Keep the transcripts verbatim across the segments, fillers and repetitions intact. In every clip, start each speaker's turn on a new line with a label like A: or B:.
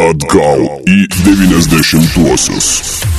A: Atgal į devyniasdešimtuosius.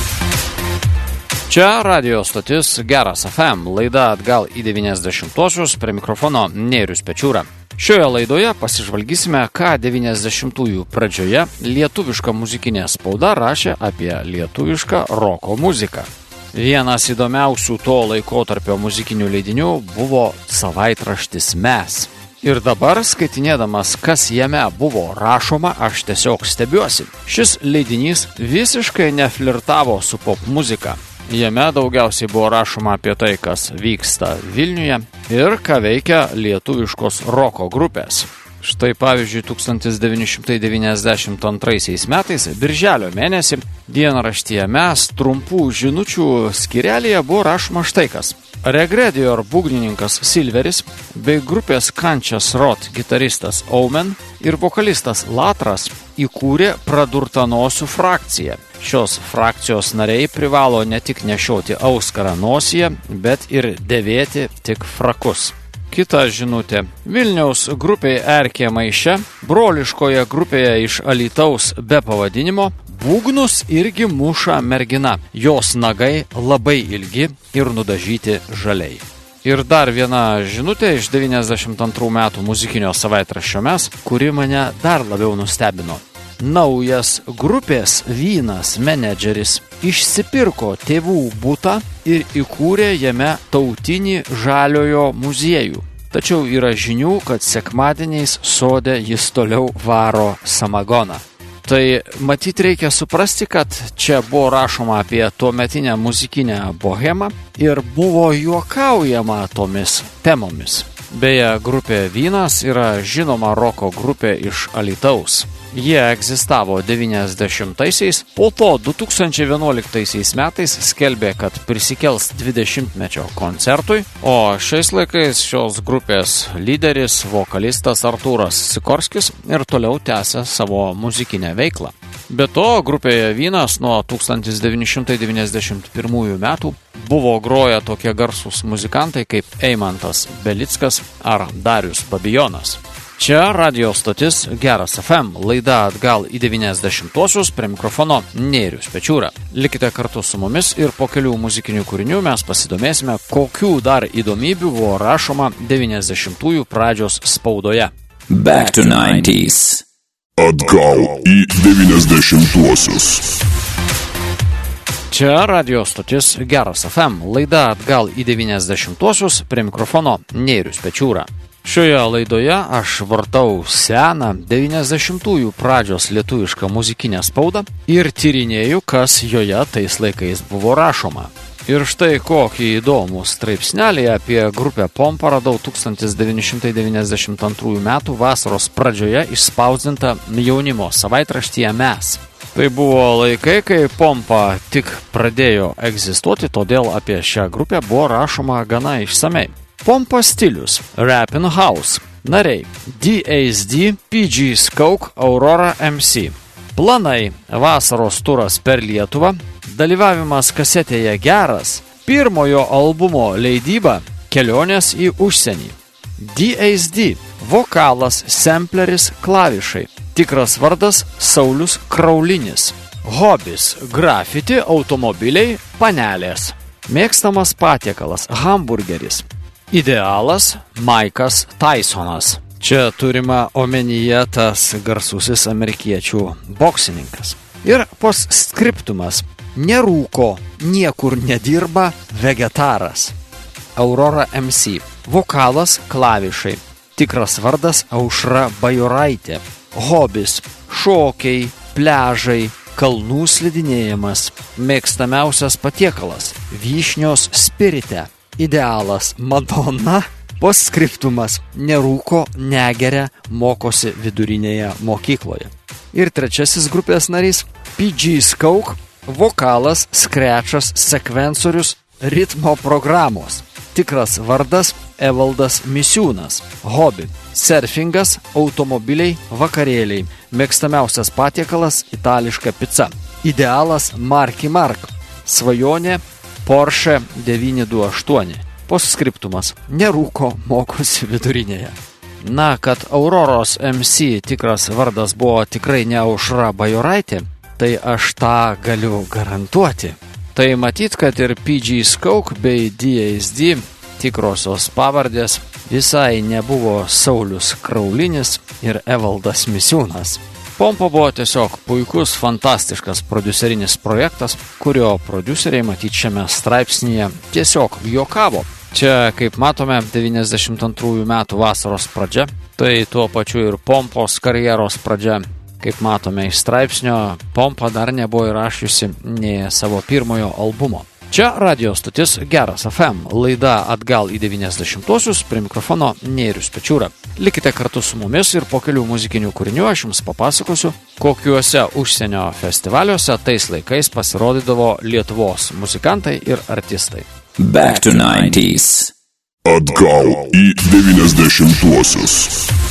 B: Čia radio stotis Geras F M, laida Atgal į devyniasdešimtuosius, prie mikrofono Nėrius Pečiūra. Šioje laidoje pasižvalgysime, ką devyniasdešimtųjų pradžioje lietuviška muzikinė spauda rašė apie lietuvišką roko muziką. Vienas įdomiausių to laikotarpio muzikinių leidinių buvo savaitraštis Mes. Ir dabar, skaitinėdamas, kas jame buvo rašoma, aš tiesiog stebiuosi. Šis leidinys visiškai neflirtavo su pop muzika. Jame daugiausiai buvo rašoma apie tai, kas vyksta Vilniuje ir ką veikia lietuviškos roko grupės. Štai pavyzdžiui, tūkstantis devyni šimtai devyniasdešimt antraisiais metais, birželio mėnesį, dienraštyje Mes trumpų žinučių skyrelyje buvo rašoma štai kas. Regredior būgnininkas Silveris bei grupės Kančias Rot gitaristas Omen ir vokalistas Latras įkūrė pradurtanosių frakciją. Šios frakcijos nariai privalo ne tik nešioti auskarą nosyje, bet ir dėvėti tik frakus. Kita žinutė. Vilniaus grupėje Erkė Maiše, broliškoje grupėje iš Alytaus be pavadinimo, būgnus irgi muša mergina. Jos nagai labai ilgi ir nudažyti žaliai. Ir dar viena žinutė iš devyniasdešimt antrų metų muzikinio savaitraščio Mes, kuri mane dar labiau nustebino. Naujas grupės Vynas menedžeris išsipirko tėvų butą ir įkūrė jame tautinį žaliojo muziejų. Tačiau yra žinių, kad sekmadieniais sode jis toliau varo samagoną. Tai matyt reikia suprasti, kad čia buvo rašoma apie tuometinę muzikinę bohemą ir buvo juokaujama tomis temomis. Beje, grupė Vynas yra žinoma roko grupė iš Alytaus. Jie egzistavo devyniasdešimtaisiais, po to du tūkstančiai vienuoliktaisiais metais skelbė, kad prisikels dvidešimtmečio koncertui, o šiais laikais šios grupės lyderis, vokalistas Artūras Sikorskis ir toliau tęsia savo muzikinę veiklą. Be to, grupėje Vynas nuo tūkstantis devyni šimtai devyniasdešimt pirmųjų metų buvo groję tokie garsūs muzikantai kaip Eimantas Belickas ar Darius Babijonas. Čia radio stotis Geras F M, laida Atgal į devyniasdešimtuosius, prie mikrofono Nėrius Pečiūra. Likite kartu su mumis ir po kelių muzikinių kūrinių mes pasidomėsime, kokių dar įdomybių buvo rašoma devyniasdešimtųjų pradžios spaudoje.
C: Back to nineties.
A: Atgal į devyniasdešimtuosius.
B: Čia radio stotis Geras F M, laida Atgal į devyniasdešimtuosius, prie mikrofono Nėrius Pečiūra. Šioje laidoje aš vartau seną devyniasdešimtųjų pradžios lietuvišką muzikinę spaudą ir tyrinėju, kas joje tais laikais buvo rašoma. Ir štai kokį įdomų straipsnelį apie grupę Pompa radau tūkstantis devyni šimtai devyniasdešimt antrųjų metų vasaros pradžioje išspausdinta jaunimo savaitraštyje Mes. Tai buvo laikai, kai Pompa tik pradėjo egzistuoti, todėl apie šią grupę buvo rašoma gana išsamei. Pompa stilius, Rappin' House, nariai D A S D, P G Skauk, Aurora M C. Planai, vasaros turas per Lietuvą, dalyvavimas kasetėje Geras, pirmojo albumo leidyba, kelionės į užsienį. D A S D, vokalas, sampleris, klavišai, tikras vardas Saulius Kraulinis. Hobis, grafiti, automobiliai, panelės. Mėgstamas patiekalas, hamburgeris. Idealas Maikas Tysonas. Čia turima omenyje tas garsusis amerikiečių boksininkas. Ir postskriptumas. Nerūko, niekur nedirba, vegetaras. Aurora M C. Vokalas, klavišai. Tikras vardas Aušra Bajoraitė. Hobis. Šokiai, pliažai, kalnų slidinėjimas. Mėgstamiausias patiekalas. Vyšnios spirite. Idealas Madonna, postskriptumas, nerūko, negeria, mokosi vidurinėje mokykloje. Ir trečiasis grupės narys P G Skauk, vokalas, skrečas, sekvensorius, ritmo programos. Tikras vardas Evaldas Misiūnas. Hobi, surfingas, automobiliai, vakarėliai. Mėgstamiausias patiekalas itališka pica. Idealas Marky Mark. Svajonė Porsche devyni du aštuoni. Postskriptumas. Nerūko, mokosi vidurinėje. Na, kad Auroros M C tikras vardas buvo tikrai ne Aušra Bajoraitė, tai aš tą galiu garantuoti. Tai matyt, kad ir P G Skauk bei D S D tikrosios pavardės visai nebuvo Saulius Kraulinis ir Evaldas Misiūnas. Pompa buvo tiesiog puikus, fantastiškas prodiuserinis projektas, kurio prodiuseriai matyt šiame straipsnyje tiesiog juokavo. Čia, kaip matome, devyniasdešimt antrųjų metų vasaros pradžia, tai tuo pačiu ir Pompos karjeros pradžia. Kaip matome iš straipsnio, Pompa dar nebuvo įrašiusi nė savo pirmojo albumo. Čia radio stotis Geras F M, laida Atgal į devyniasdešimtuosius, prie mikrofono Nėrius Pečiūra. Likite kartu su mumis ir po kelių muzikinių kūrinių aš jums papasakosiu, kokiuose užsienio festivaliuose tais laikais pasirodydavo Lietuvos muzikantai ir artistai.
C: Back to nineties.
A: Atgal į devyniasdešimtuosius.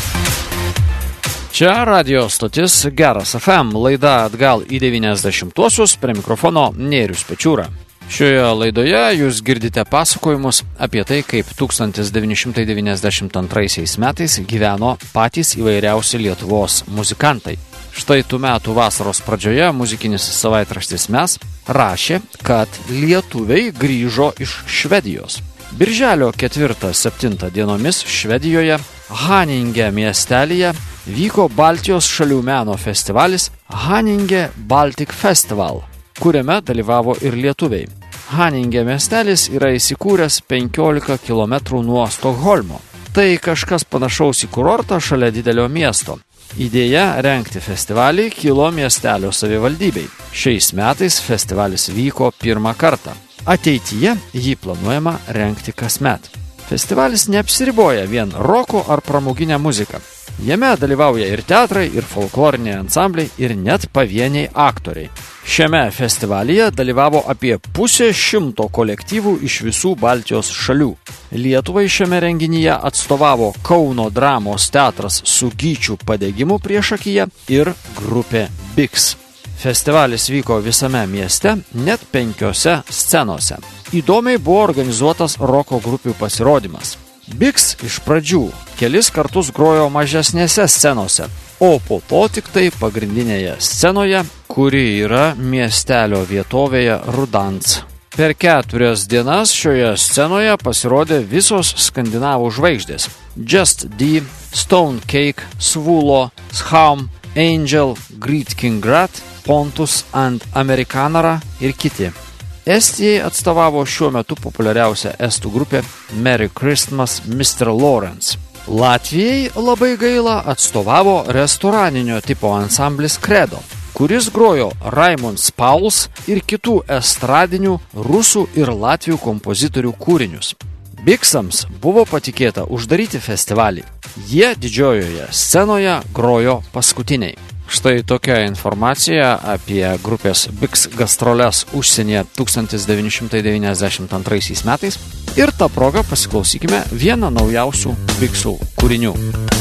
B: Čia radio stotis Geras F M, laida Atgal į devyniasdešimtuosius, prie mikrofono Nėrius Pečiūra. Šioje laidoje jūs girdite pasakojimus apie tai, kaip tūkstantis devyni šimtai devyniasdešimt antraisiais metais gyveno patys įvairiausi Lietuvos muzikantai. Štai tų metų vasaros pradžioje muzikinis savaitraštis Mes rašė, kad lietuviai grįžo iš Švedijos. Birželio ketvirtą septintą dienomis Švedijoje, Haninge miestelyje, vyko Baltijos šalių meno festivalis Haninge Baltic Festival, kuriame dalyvavo ir lietuviai. Haninge miestelis yra įsikūręs penkiolika kilometrų nuo Stokholmo. Tai kažkas panašaus į kurortą šalia didelio miesto. Idėja rengti festivalį kilo miestelio savivaldybei. Šiais metais festivalis vyko pirmą kartą. Ateityje jį planuojama rengti kasmet. Festivalis neapsiriboja vien roko ar pramoginę muziką. Jame dalyvauja ir teatrai, ir folkloriniai ansambliai, ir net pavieniai aktoriai. Šiame festivalyje dalyvavo apie pusę šimto kolektyvų iš visų Baltijos šalių. Lietuvai šiame renginyje atstovavo Kauno dramos teatras su Gyčių padegimu priešakyje ir grupė Biks. Festivalis vyko visame mieste, net penkiose scenose. Įdomiai buvo organizuotas roko grupių pasirodymas. Biks iš pradžių kelis kartus grojo mažesnėse scenose, o po to tik tai pagrindinėje scenoje, kuri yra miestelio vietovėje Rudans. Per keturias dienas šioje scenoje pasirodė visos skandinavų žvaigždės: Just D, Stone Cake, Svulo, Schaum, Angel, Great King Rat, Pontus and Americanara ir kiti. Estijai atstovavo šiuo metu populiariausia estų grupė Merry Christmas, mister Lawrence. Latvijai labai gaila atstovavo restoraninio tipo ansamblis Credo, kuris grojo Raimunds Pauls ir kitų estradinių rusų ir latvių kompozitorių kūrinius. Biksams buvo patikėta uždaryti festivalį. Jie didžiojoje scenoje grojo paskutiniai. Štai tokia informacija apie grupės Biks gastroles užsienyje tūkstantis devyni šimtai devyniasdešimt antraisiais metais. Ir tą progą pasiklausykime vieną naujausių Biksų kūrinių.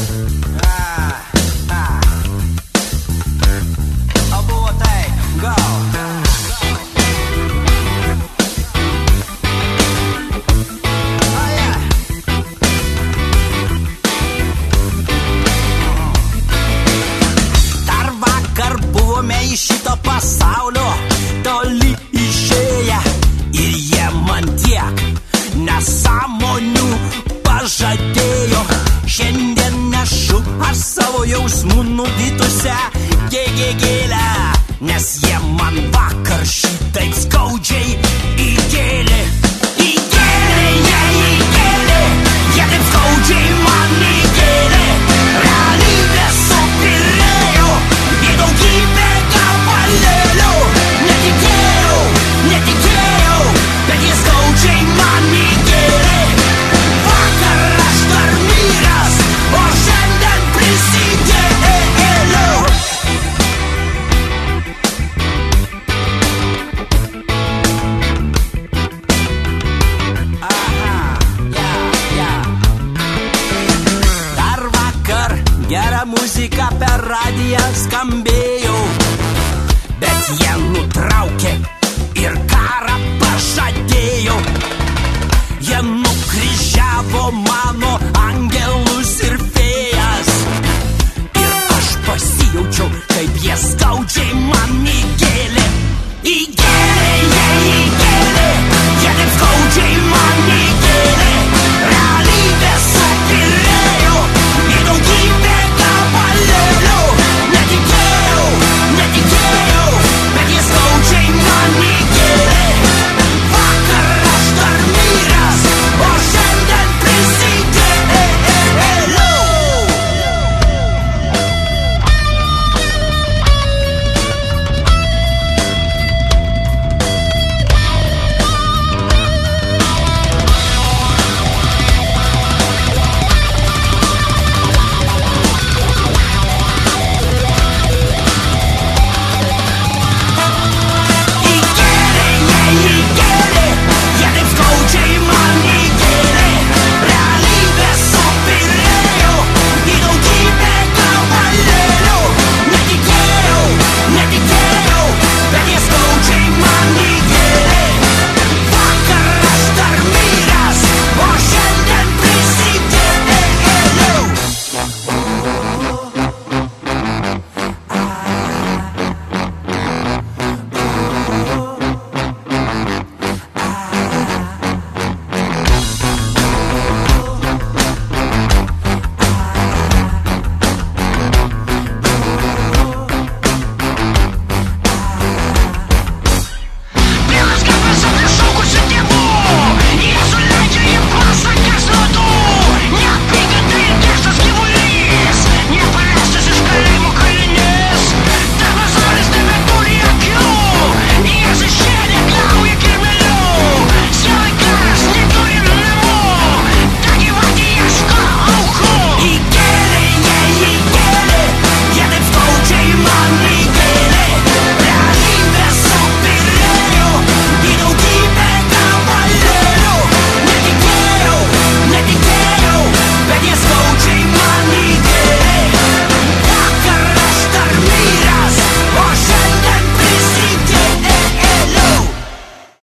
D: Iš šito pasaulio toli išėję ir jie man tiek nesąmonių pažadėjo. Šiandien nešu aš savo jausmų nuvytusią gėgėgėlę, nes jie man vakar šitaip skaudžiai įgėlė. Įgėlė, jie įgėlė, jie taip skaudžiai man įgėlė. Realybė supilėjo į daugybę gabalėlių. Netikėjau, netikėjau, bet jie skaudžiai man įgėlė. Vakar aš dar miręs, o šiandien prisidėjau. Aha, ja, ja. Dar vakar gera muzika per radiją skambėjo, bet jie nutraukė ir karą pažadėjo. Jie nukryžiavo mano angelus ir fėjas. many